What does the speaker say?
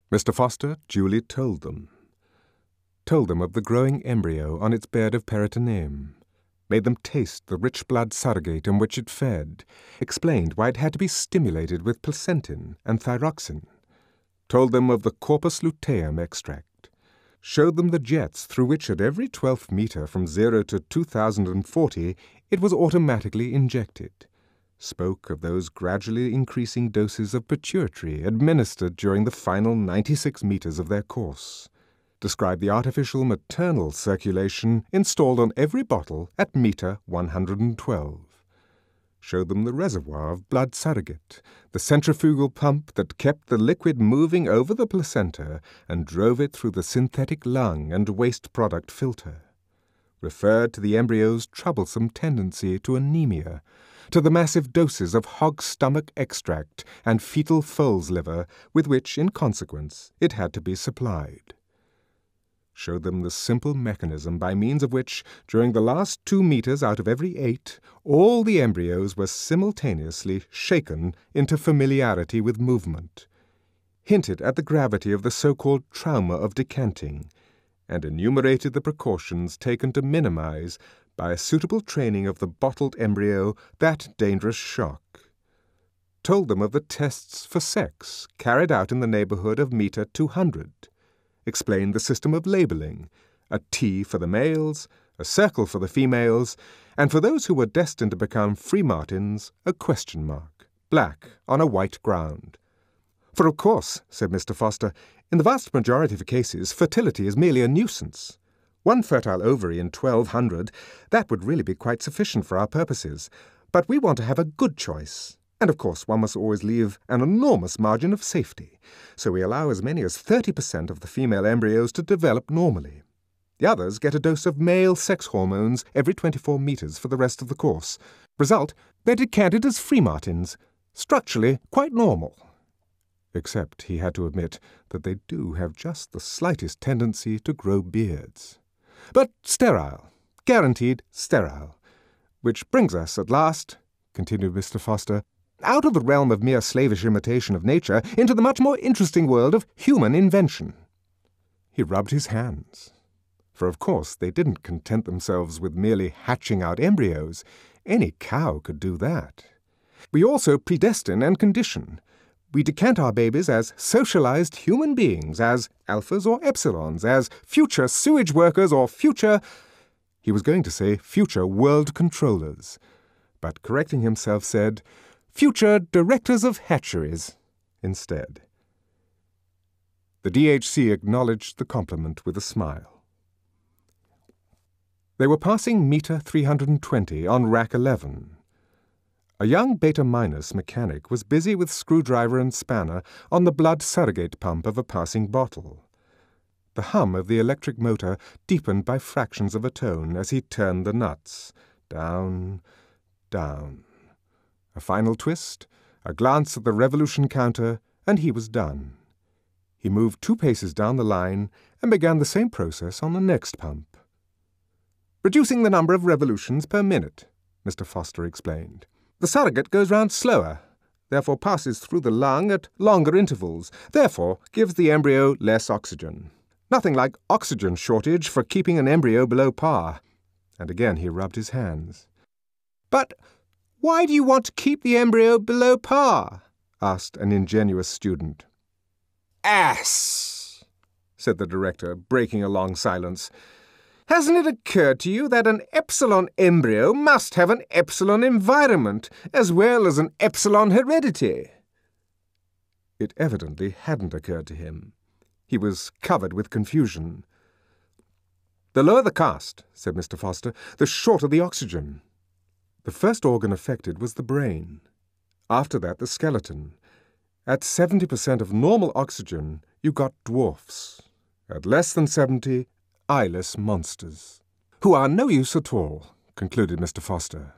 Mr. Foster duly told them of the growing embryo on its bed of peritoneum, made them taste the rich blood surrogate in which it fed, explained why it had to be stimulated with placentin and thyroxin, told them of the corpus luteum extract, showed them the jets through which at every 12th meter from 0 to 2040 it was automatically injected, spoke of those gradually increasing doses of pituitary administered during the final 96 meters of their course, described the artificial maternal circulation installed on every bottle at meter 112, showed them the reservoir of blood surrogate, the centrifugal pump that kept the liquid moving over the placenta and drove it through the synthetic lung and waste product filter, referred to the embryo's troublesome tendency to anemia, to the massive doses of hog stomach extract and fetal foal's liver with which, in consequence, it had to be supplied. Showed them the simple mechanism by means of which, during the last 2 meters out of every 8, all the embryos were simultaneously shaken into familiarity with movement, hinted at the gravity of the so-called trauma of decanting, and enumerated the precautions taken to minimize, by a suitable training of the bottled embryo, that dangerous shock. Told them of the tests for sex carried out in the neighborhood of meter 200, explained the system of labeling, a T for the males, a circle for the females, and for those who were destined to become free martins, a question mark, black on a white ground. For of course, said Mr. Foster, in the vast majority of cases fertility is merely a nuisance. 1 fertile ovary in 1200, that would really be quite sufficient for our purposes, but we want to have a good choice. And of course one must always leave an enormous margin of safety, so we allow as many as 30% of the female embryos to develop normally. The others get a dose of male sex hormones every 24 meters for the rest of the course. Result, they're decanted as free martins, structurally quite normal. Except he had to admit that they do have just the slightest tendency to grow beards. But sterile, guaranteed sterile. Which brings us at last, continued Mr. Foster, out of the realm of mere slavish imitation of nature into the much more interesting world of human invention. He rubbed his hands. For of course they didn't content themselves with merely hatching out embryos. Any cow could do that. We also predestine and condition. We decant our babies as socialized human beings, as alphas or epsilons, as future sewage workers or future— he was going to say future world controllers, but correcting himself said future directors of hatcheries instead. The DHC acknowledged the compliment with a smile. They were passing meter 320 on rack 11. A young beta-minus mechanic was busy with screwdriver and spanner on the blood surrogate pump of a passing bottle. The hum of the electric motor deepened by fractions of a tone as he turned the nuts. Down, down. A final twist, a glance at the revolution counter, and he was done. He moved 2 paces down the line and began the same process on the next pump. Reducing the number of revolutions per minute, Mr. Foster explained. The surrogate goes round slower, therefore passes through the lung at longer intervals, therefore gives the embryo less oxygen. Nothing like oxygen shortage for keeping an embryo below par. And again he rubbed his hands. But why do you want to keep the embryo below par? Asked an ingenuous student. Ass, said the director, breaking a long silence. Hasn't it occurred to you that an epsilon embryo must have an epsilon environment, as well as an epsilon heredity? It evidently hadn't occurred to him. He was covered with confusion. The lower the caste, said Mr. Foster, the shorter the oxygen. The first organ affected was the brain. After that, the skeleton. At 70% of normal oxygen, you got dwarfs. At less than 70, eyeless monsters, who are no use at all, concluded Mr. Foster.